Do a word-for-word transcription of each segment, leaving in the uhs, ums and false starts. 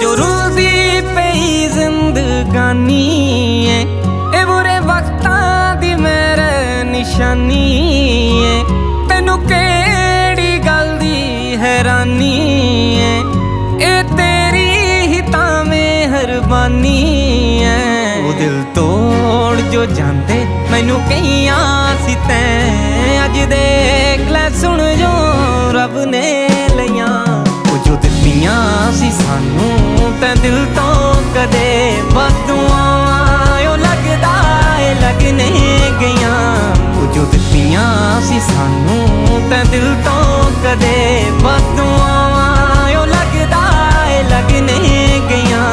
जो रुलदी पई जिंदगानी है ए बुरे वक्तां दी मेरे निशानी है। तैनू केड़ी गल दी हैरानी है ए तेरी ही तां मेहरबानी है। वो दिल तोड़ जो जांदे मैनू कईयां सी तैं अज देख लै सुन जो रब ने लईयां। जो दित्तियां सी सानू तैं दिल तो कदे बददुआं लगदा ए लगने गईयां। जो दित्तियां सी सानू तैं दिल तो कदे बददुआं लगदा ए लगने गईयां।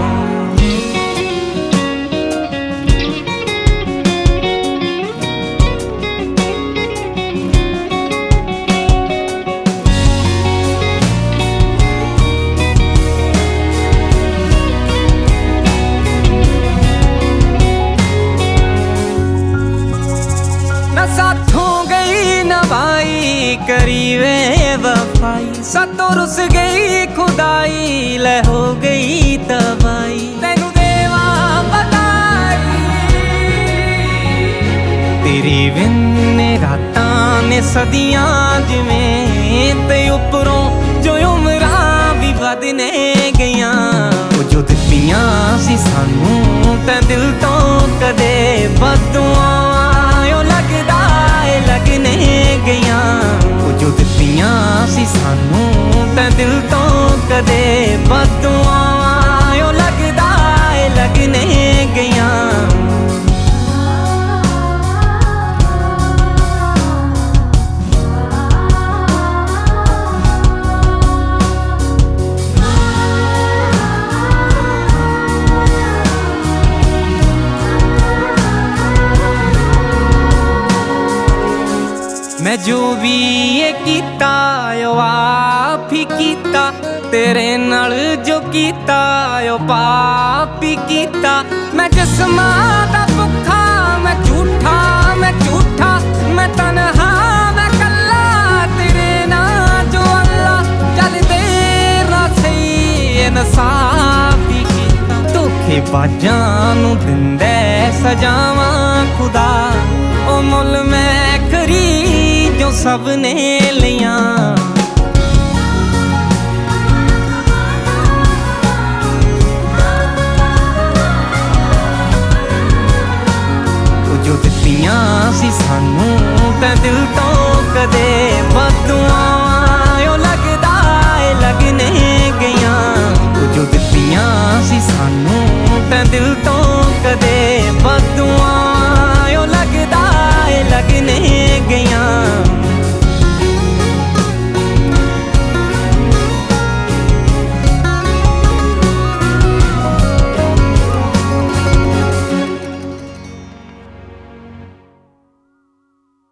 साथों गई नवाई करी वे वफाई सातों रुस गई खुदाई ले हो गई तबाई। तैनू देवा बताई तेरी विन्ने रातां ने सदियां जिवें ते उपरों जो उमरां भी वधने गईयां। जो दित्तियां सी सानू तैं दिल तो कदे बददुआं लगदा ए लगने गईयां। जो दित्तियां सी सानू तैं दिल तो कदे बददुआं लगदा ए लगने गईयां। मैं जो भी ये कीता यो आप ही कीता तेरे नाल जो कीता यो पाप ही कीता। मैं जिस्मां दा भुक्खा मैं झूठा मैं झूठा मैं तन्हा मैं कल्ला तेरे नाल जो अल्लाह चल तेरा सही इंसाफ ही कीता। धोखेबाजां नूं दिंदे सजावां खुदा ओ मुल मैं खरी जो सबने लियां। जो दित्तियां सी सानू तैं दिल तो कदे बददुआं लगदा ए लगने गईयां। जो दित्तियां सी सानू तैं दिल तो कदे बददुआं लगदा ए लगने गईयां।